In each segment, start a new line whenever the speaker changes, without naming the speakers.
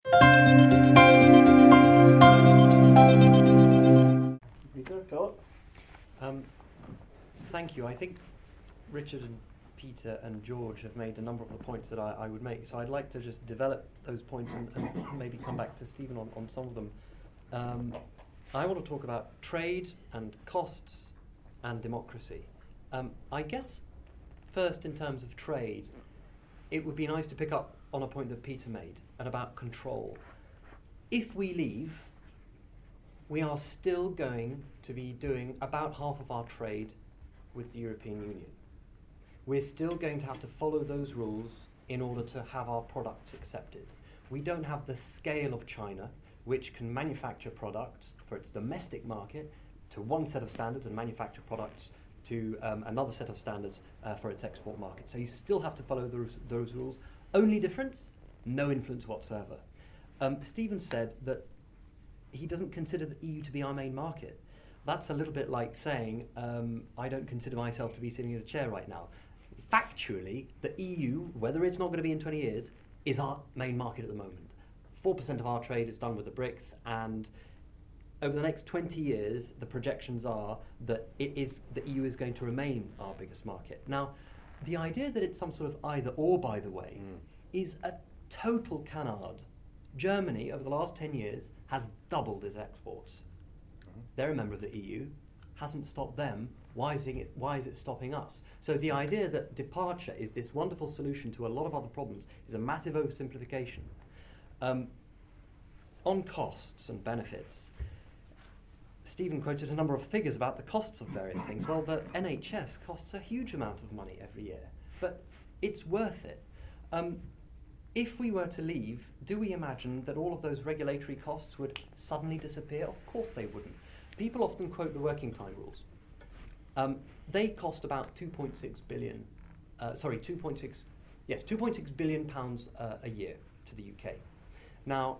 Peter, Philip?
Thank you. I think Richard and Peter and George have made a number of the points that I would make, so I'd like to just develop those points and maybe come back to Stephen on some of them. I want to talk about trade and costs and democracy. I guess first in terms of trade, it would be nice to pick up on a point that Peter made and about control. If we leave, we are still going to be doing about half of our trade with the European Union. We're still going to have to follow those rules in order to have our products accepted. We don't have the scale of China, which can manufacture products for its domestic market to one set of standards and manufacture products to another set of standards for its export market. So you still have to follow those rules. Only difference, no influence whatsoever. Stephen said that he doesn't consider the EU to be our main market. That's a little bit like saying, I don't consider myself to be sitting in a chair right now. Factually, the EU, whether it's not going to be in 20 years, is our main market at the moment. 4% of our trade is done with the BRICS, and over the next 20 years, the projections are that the EU is going to remain our biggest market. Now, the idea that it's some sort of either or, by the way, is a total canard. Germany, over the last 10 years, has doubled its exports. They're a member of the EU, hasn't stopped them. Why is it stopping us? So the idea that departure is this wonderful solution to a lot of other problems is a massive oversimplification. On costs and benefits, Stephen quoted a number of figures about the costs of various things. Well, the NHS costs a huge amount of money every year, but it's worth it. If we were to leave, do we imagine that all of those regulatory costs would suddenly disappear? Of course they wouldn't. People often quote the working time rules. They cost about 2.6 billion pounds a year to the UK. Now,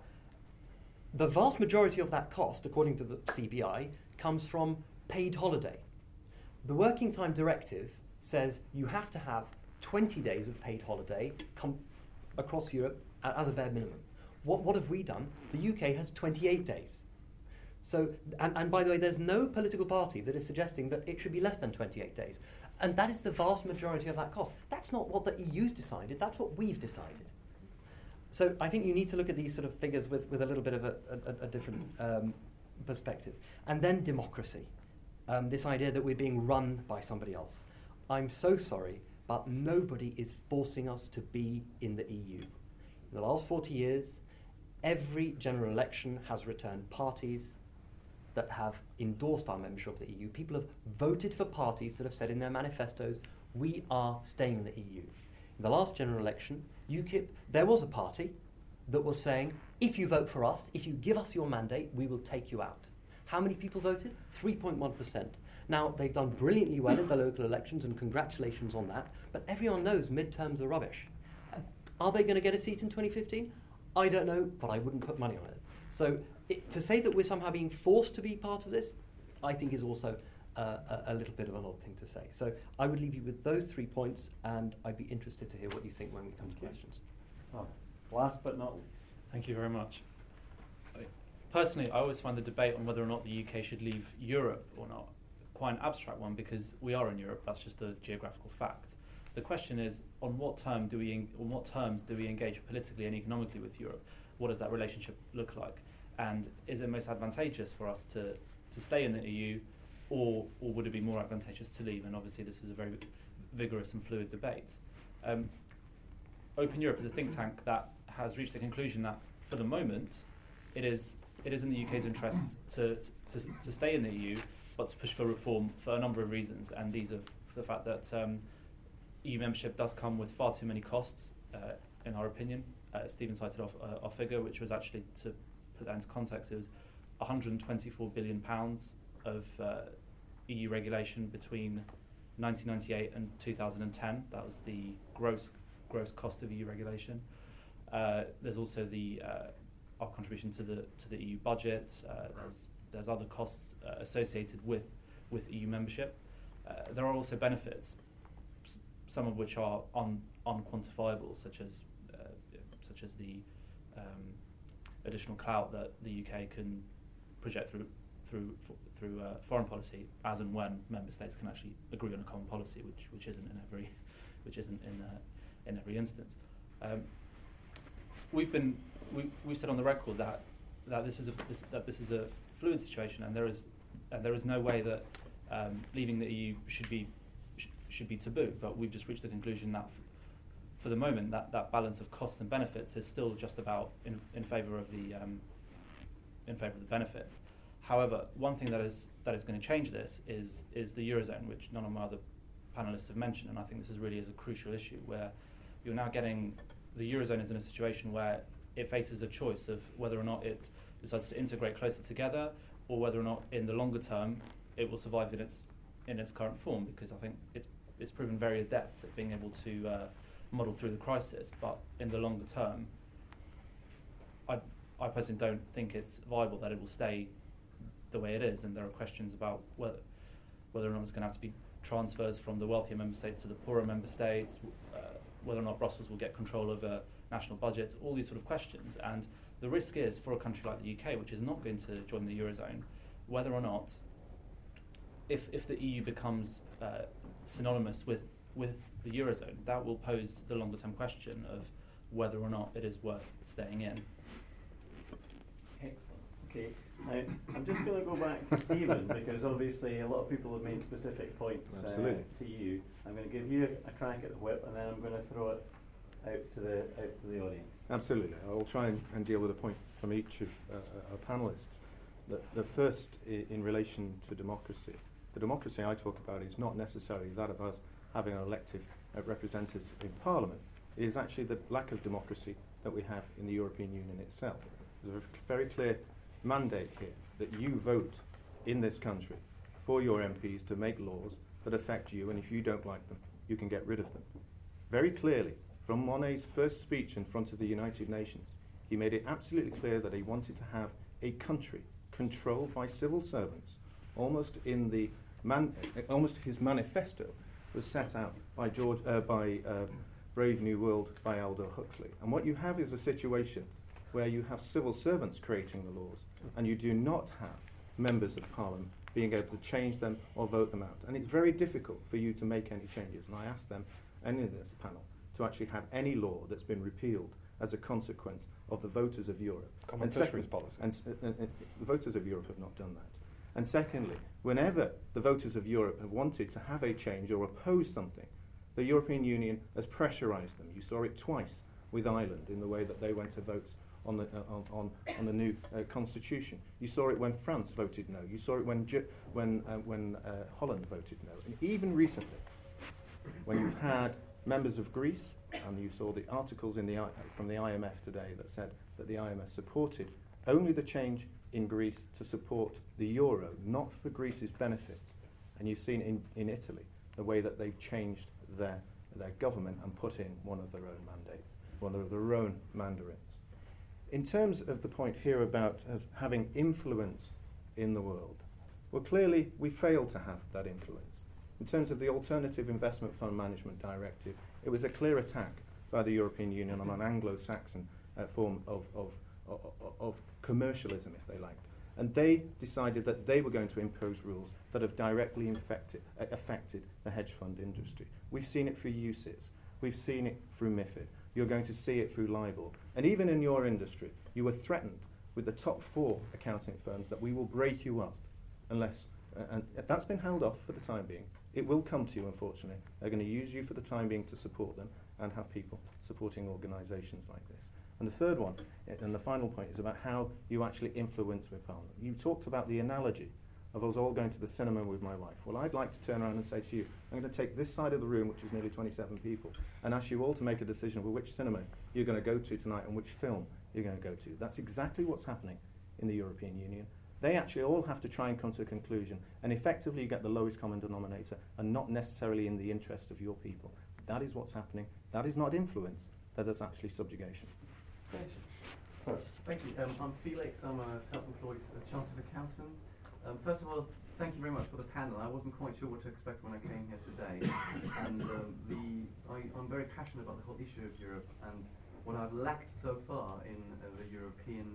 the vast majority of that cost, according to the CBI, comes from paid holiday. The Working Time Directive says you have to have 20 days of paid holiday across Europe as a bare minimum. What have we done? The UK has 28 days. So, and by the way, there's no political party that is suggesting that it should be less than 28 days. And that is the vast majority of that cost. That's not what the EU's decided, that's what we've decided. So I think you need to look at these sort of figures with a little bit of a different perspective. And then democracy, this idea that we're being run by somebody else. I'm so sorry, but nobody is forcing us to be in the EU. In the last 40 years, every general election has returned parties that have endorsed our membership of the EU. People have voted for parties that have said in their manifestos, we are staying in the EU. In the last general election, UKIP, there was a party that was saying, if you vote for us, if you give us your mandate, we will take you out. How many people voted? 3.1%. Now, they've done brilliantly well in the local elections, and congratulations on that, but everyone knows midterms are rubbish. Are they going to get a seat in 2015? I don't know, but I wouldn't put money on it. So to say that we're somehow being forced to be part of this, I think is also a little bit of an odd thing to say. So I would leave you with those 3 points, and I'd be interested to hear what you think when we come to questions.
Well, last but not least.
Thank you very much. Personally, I always find the debate on whether or not the UK should leave Europe or not quite an abstract one, because we are in Europe. That's just a geographical fact. The question is, on what terms do we engage politically and economically with Europe? What does that relationship look like? And is it most advantageous for us to stay in the EU, or would it be more advantageous to leave? And obviously this is a very vigorous and fluid debate. Open Europe is a think tank that has reached the conclusion that, for the moment, it is in the UK's interest to stay in the EU, but to push for reform for a number of reasons. And these are the fact that EU membership does come with far too many costs, in our opinion. Stephen cited off our figure, which was actually, to put that into context, it was £124 billion of EU regulation between 1998 and 2010. That was the gross cost of EU regulation. There's also our contribution to the EU budget. There's other costs associated with EU membership. There are also benefits, some of which are unquantifiable, such as the additional clout that the UK can project through foreign policy, as and when member states can actually agree on a common policy, which isn't in every instance. We've said on the record that this is a fluid situation, and there is no way that leaving the EU should be taboo. But we've just reached the conclusion that for the moment that balance of costs and benefits is still just about in favour of the benefits. However, one thing that is going to change this is the Eurozone, which none of my other panellists have mentioned, and I think this really is a crucial issue, where you're now getting the Eurozone is in a situation where it faces a choice of whether or not it decides to integrate closer together, or whether or not in the longer term it will survive in its current form, because I think it's proven very adept at being able to model through the crisis. But in the longer term, I personally don't think it's viable that it will stay the way it is, and there are questions about whether or not there's going to have to be transfers from the wealthier member states to the poorer member states, whether or not Brussels will get control over national budgets, all these sort of questions. And the risk is, for a country like the UK, which is not going to join the Eurozone, whether or not, if the EU becomes synonymous with the Eurozone, that will pose the longer term question of whether or not it is worth staying in.
Excellent. Okay, now I'm just going to go back to Stephen, because obviously a lot of people have made specific points to you. I'm going to give you a crack at the whip, and then I'm going to throw it out to the audience.
Absolutely. I will try and deal with a point from each of our panellists. The first, in relation to democracy. The democracy I talk about is not necessarily that of us having an elected representatives in Parliament. It is actually the lack of democracy that we have in the European Union itself. There's a very clear mandate here that you vote in this country for your MPs to make laws that affect you, and if you don't like them, you can get rid of them. Very clearly, from Monnet's first speech in front of the United Nations, he made it absolutely clear that he wanted to have a country controlled by civil servants. Almost his manifesto was set out by Brave New World by Aldous Huxley. And what you have is a situation where you have civil servants creating the laws, and you do not have members of Parliament being able to change them or vote them out. And it's very difficult for you to make any changes. And I asked them, and in this panel, to actually have any law that's been repealed as a consequence of the voters of Europe.
Common fisheries policy.
And the voters of Europe have not done that. And secondly, whenever the voters of Europe have wanted to have a change or oppose something, the European Union has pressurised them. You saw it twice with Ireland in the way that they went to vote on the new constitution. You saw it when France voted no. You saw it when Holland voted no. And even recently, when you've had members of Greece, and you saw the articles from the IMF today that said that the IMF supported only the change in Greece to support the euro, not for Greece's benefit. And you've seen in Italy the way that they've changed their government and put in one of their own mandates, one of their own mandarins. In terms of the point here about us having influence in the world, well, clearly we fail to have that influence. In terms of the Alternative Investment Fund Management Directive, it was a clear attack by the European Union on an Anglo-Saxon form of commercialism, if they liked. And they decided that they were going to impose rules that have directly affected the hedge fund industry. We've seen it through UCITS. We've seen it through MiFID. You're going to see it through LIBOR. And even in your industry, you were threatened with the top 4 accounting firms that we will break you up unless... and that's been held off for the time being. It will come to you, unfortunately. They're going to use you for the time being to support them and have people supporting organisations like this. And the third one, and the final point, is about how you actually influence with Parliament. You talked about the analogy of us all going to the cinema with my wife. Well, I'd like to turn around and say to you, I'm going to take this side of the room, which is nearly 27 people, and ask you all to make a decision of which cinema you're going to go to tonight and which film you're going to go to. That's exactly what's happening in the European Union. They actually all have to try and come to a conclusion, and effectively you get the lowest common denominator, and not necessarily in the interest of your people. That is what's happening. That is not influence. That is actually subjugation.
Sorry.
Thank you. I'm Felix. I'm a self-employed chartered accountant. First of all, thank you very much for the panel. I wasn't quite sure what to expect when I came here today, and I'm very passionate about the whole issue of Europe, and what I've lacked so far in the European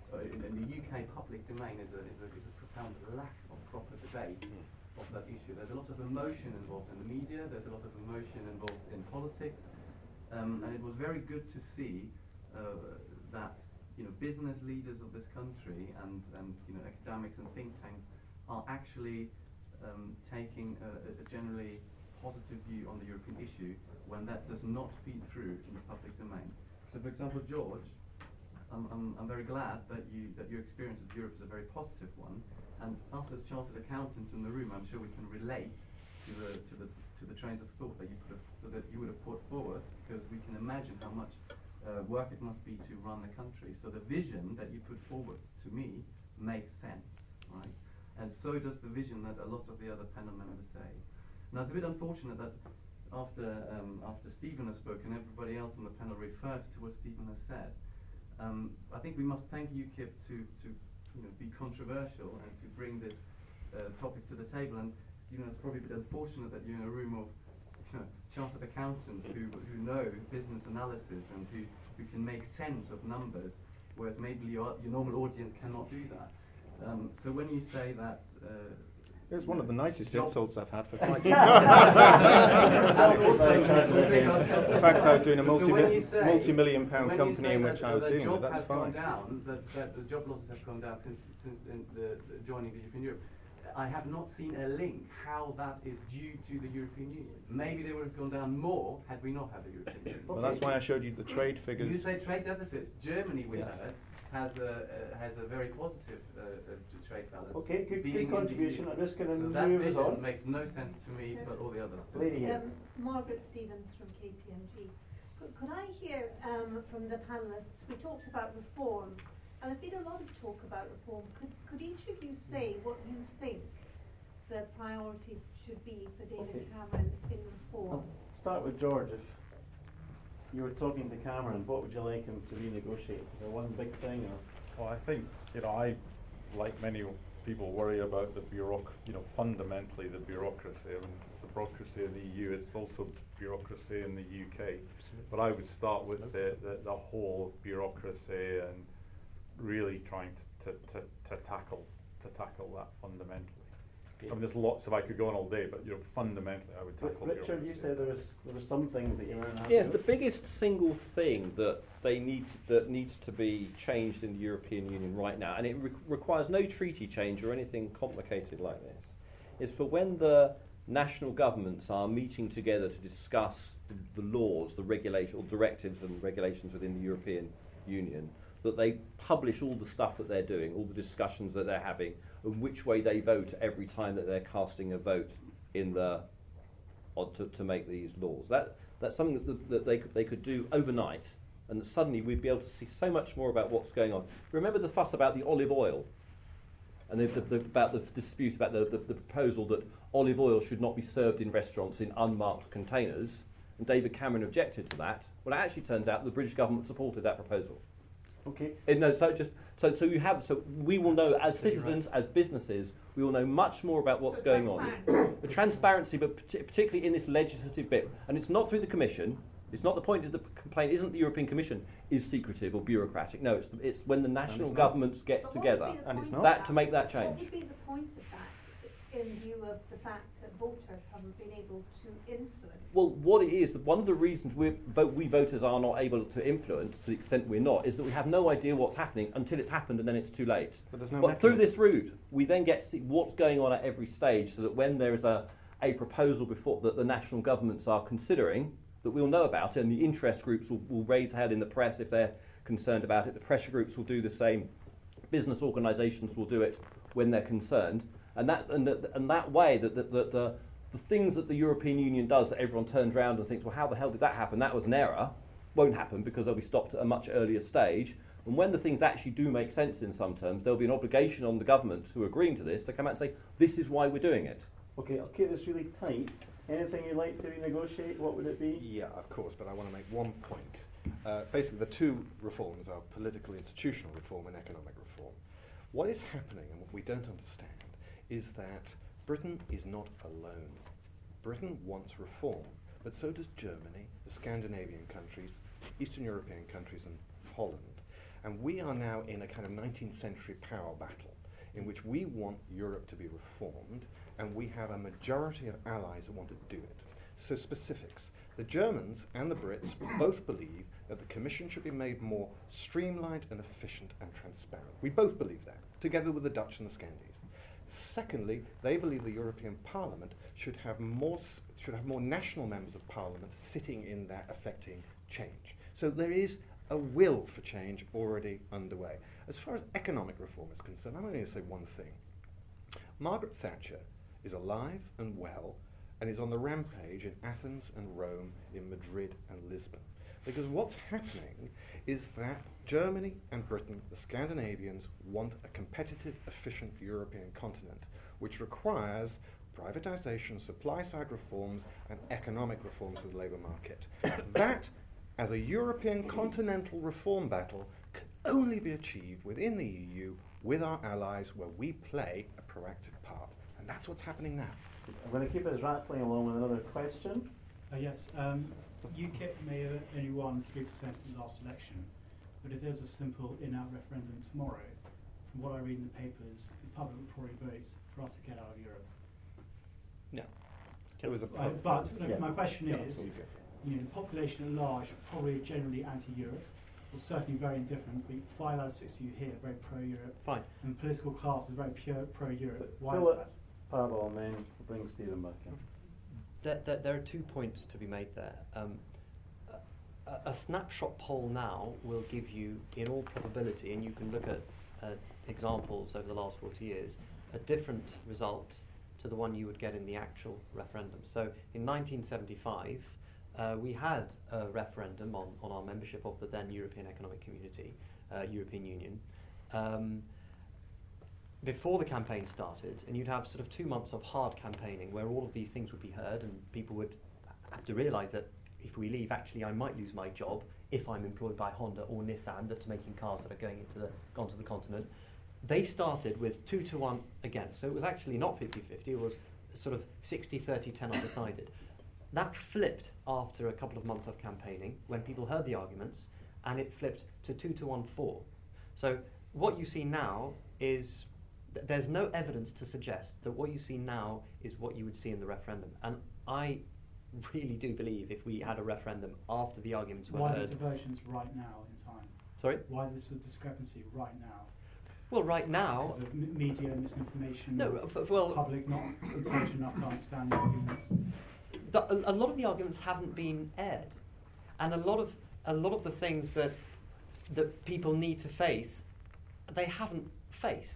in the UK public domain is a profound lack of proper debate of that issue. There's a lot of emotion involved in the media, there's a lot of emotion involved in politics, and it was very good to see that business leaders of this country and academics and think tanks are actually taking a generally positive view on the European issue when that does not feed through in the public domain. So, for example, George, I'm very glad that your experience of Europe is a very positive one, and us as chartered accountants in the room, I'm sure we can relate to the trains of thought that you would have put forward, because we can imagine how much work it must be to run the country. So the vision that you put forward to me makes sense, right? And so does the vision that a lot of the other panel members say. Now it's a bit unfortunate that after Stephen has spoken, everybody else on the panel referred to what Stephen has said. I think we must thank UKIP to be controversial and to bring this topic to the table. And Stephen, it's probably a bit unfortunate that you're in a room of chartered accountants who know business analysis and who can make sense of numbers, whereas maybe your normal audience cannot do that. So when you say that
it's one of the nicest insults I've had for quite some time. In fact, I was doing a multi-million pound company in which I was dealing with. That's fine.
That the job losses have gone down since the joining the European Union. I have not seen a link how that is due to the European Union. Maybe they would have gone down more had we not had the European Union.
Well, that's why I showed you the trade figures.
You say trade deficits. Germany, we heard, has a very positive trade balance.
Okay, good contribution. I'm just going to move
that vision
on.
Makes no sense to me, but all the others do.
Lady here.
Margaret Stevens from KPMG. Could I hear from the panellists? We talked about reform. And there's been a lot of talk about reform. Could each of you say what you think the priority should be for David Cameron in reform?
I'll start with George. If you were talking to Cameron, what would you like him to renegotiate? Is there one big thing? Or?
Well, I think, I, like many people, worry about the fundamentally the bureaucracy. I mean, it's the bureaucracy of the EU, it's also bureaucracy in the UK. But I would start with the whole bureaucracy and really trying to tackle that fundamentally. I mean, there's lots of, I could go on all day, but fundamentally I would tackle.
Richard, you said there were some things that you weren't happy
Yes,
with.
the biggest single thing that needs to be changed in the European Union right now, and it requires no treaty change or anything complicated like this, is for when the national governments are meeting together to discuss the laws, the regulation, or directives and regulations within the European Union, that they publish all the stuff that they're doing, all the discussions that they're having, and which way they vote every time that they're casting a vote to make these laws. That's something that they could do overnight, and that suddenly we'd be able to see so much more about what's going on. Remember the fuss about the olive oil, and about the dispute about the proposal that olive oil should not be served in restaurants in unmarked containers, and David Cameron objected to that. Well, it actually turns out the British government supported that proposal.
Okay.
So we will know as citizens, as businesses, we will know much more about what's going on. The transparency, but particularly in this legislative bit, and it's not through the Commission. It's not the point of the complaint. Isn't the European Commission is secretive or bureaucratic? No, it's when the national governments get together,
and it's
not to make that change.
What would be the point of that, in view of the fact that voters haven't been able to influence?
Well, what it is, one of the reasons we voters are not able to influence, to the extent we're not, is that we have no idea what's happening until it's happened and then it's too late. But through this route, we then get to see what's going on at every stage, so that when there is a proposal before that the national governments are considering, that we'll know about it, and the interest groups will raise hell in the press if they're concerned about it. The pressure groups will do the same. Business organisations will do it when they're concerned. And that way, the things that the European Union does that everyone turns around and thinks, well, how the hell did that happen? That was an error, won't happen because they'll be stopped at a much earlier stage. And when the things actually do make sense in some terms, there'll be an obligation on the governments who are agreeing to this to come out and say, this is why we're doing it.
Okay, I'll keep this really tight. Anything you'd like to renegotiate, what would it be?
Yeah, of course, but I want to make one point. Basically, the two reforms are political institutional reform and economic reform. What is happening, and what we don't understand, is that Britain is not alone. Britain wants reform, but so does Germany, the Scandinavian countries, Eastern European countries, and Holland. And we are now in a kind of 19th century power battle in which we want Europe to be reformed, and we have a majority of allies who want to do it. So specifics. The Germans and the Brits both believe that the Commission should be made more streamlined and efficient and transparent. We both believe that, together with the Dutch and the Scandies. Secondly, they believe the European Parliament should have more national members of Parliament sitting in there affecting change. So there is a will for change already underway. As far as economic reform is concerned, I'm only going to say one thing. Margaret Thatcher is alive and well and is on the rampage in Athens and Rome, in Madrid and Lisbon. Because what's happening is that Germany and Britain, the Scandinavians, want a competitive, efficient European continent, which requires privatization, supply-side reforms, and economic reforms of the labour market. That, as a European continental reform battle, can only be achieved within the EU with our allies, where we play a proactive part. And that's what's happening now.
I'm going to keep us rattling along with another question.
Yes. UKIP may have only won 3% in the last election, but if there's a simple in-out referendum tomorrow, from what I read in the papers, the public will probably vote for us to get out of Europe.
No. It was a
but my question is, the population at large probably generally anti-Europe, or certainly very indifferent, but 5 out of 6 of you here are very pro-Europe.
Fine.
And the political class is very pro-Europe. Why
Philip,
is that?
Pavel, and then bring Stephen back in.
There are 2 points to be made there. A snapshot poll now will give you, in all probability, and you can look at examples over the last 40 years, a different result to the one you would get in the actual referendum. So in 1975, we had a referendum on our membership of the then European Economic Community, European Union. Before the campaign started, and you'd have sort of 2 months of hard campaigning where all of these things would be heard, and people would have to realise that if we leave, actually I might lose my job if I'm employed by Honda or Nissan that's making cars that are gone to the continent. They started with 2-1 against, so it was actually not 50-50, it was sort of 60-30, 10 undecided. That flipped after a couple of months of campaigning when people heard the arguments, and it flipped to 2-1 for. So what you see now is there's no evidence to suggest that what you see now is what you would see in the referendum. And I really do believe if we had a referendum after the arguments were heard...
Why the diversions right now in time?
Sorry?
Why this discrepancy right now?
Well, right now...
Because of media misinformation,
well,
public not intelligent enough to understand the arguments.
A lot of the arguments haven't been aired. And a lot of the things that people need to face, they haven't faced.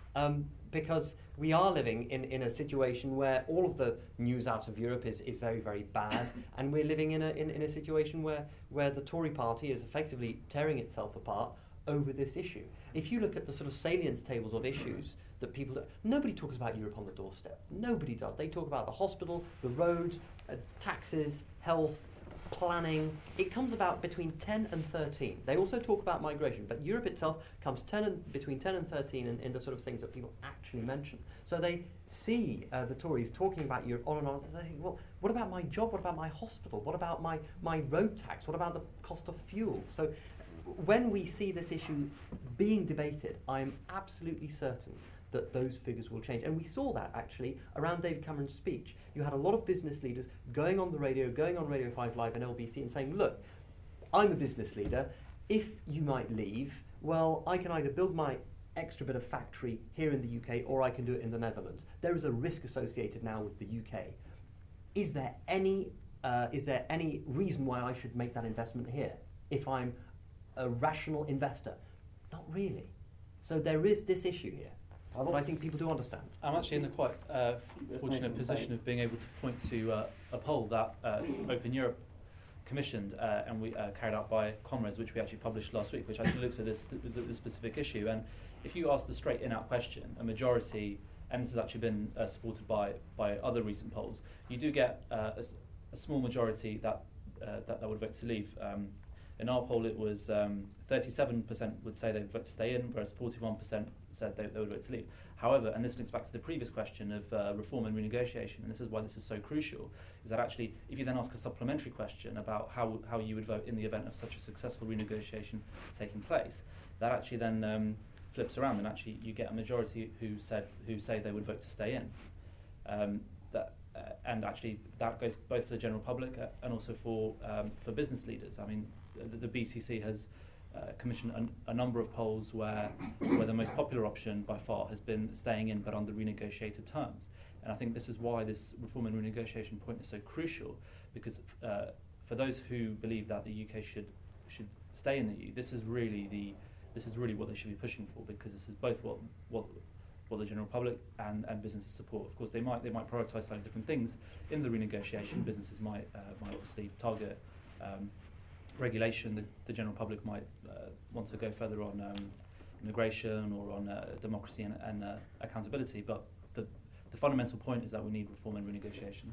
Because we are living in a situation where all of the news out of Europe is very, very bad, and we're living in a situation where the Tory party is effectively tearing itself apart over this issue. If you look at the sort of salience tables of issues that people do, nobody talks about Europe on the doorstep. Nobody does. They talk about the hospital, the roads, taxes, health, planning. It comes about between 10 and 13. They also talk about migration, but Europe itself comes between 10 and 13 in the sort of things that people actually mention. So they see the Tories talking about Europe on and on. They think, well, what about my job? What about my hospital? What about my road tax? What about the cost of fuel? So when we see this issue being debated, I'm absolutely certain that those figures will change. And we saw that actually around David Cameron's speech. You had a lot of business leaders going on Radio 5 Live and LBC and saying, look, I'm a business leader. If you might leave, well, I can either build my extra bit of factory here in the UK or I can do it in the Netherlands. There is a risk associated now with the UK. Is there any reason why I should make that investment here if I'm a rational investor? Not really. So there is this issue here. But I think people do understand.
I'm actually in the quite fortunate position of being able to point to a poll that Open Europe commissioned and we carried out by Comrades, which we actually published last week, which actually looks at this specific issue. And if you ask the straight in-out question, a majority, and this has actually been supported by other recent polls, you do get a small majority that would vote to leave. In our poll, it was 37% would say they'd vote to stay in, whereas 41% said they would vote to leave. However, and this links back to the previous question of reform and renegotiation, and this is why this is so crucial, is that actually, if you then ask a supplementary question about how you would vote in the event of such a successful renegotiation taking place, that actually then flips around, and actually you get a majority who say they would vote to stay in. And actually that goes both for the general public and also for business leaders. I mean, the BCC has commissioned a number of polls where the most popular option by far has been staying in, but under renegotiated terms. And I think this is why this reform and renegotiation point is so crucial, because for those who believe that the UK should stay in the EU, this is really what they should be pushing for, because this is both what the general public and businesses support. Of course, they might prioritise slightly different things in the renegotiation. Businesses might obviously target regulation. The general public might want to go further on immigration or on democracy and accountability. But the fundamental point is that we need reform and renegotiation.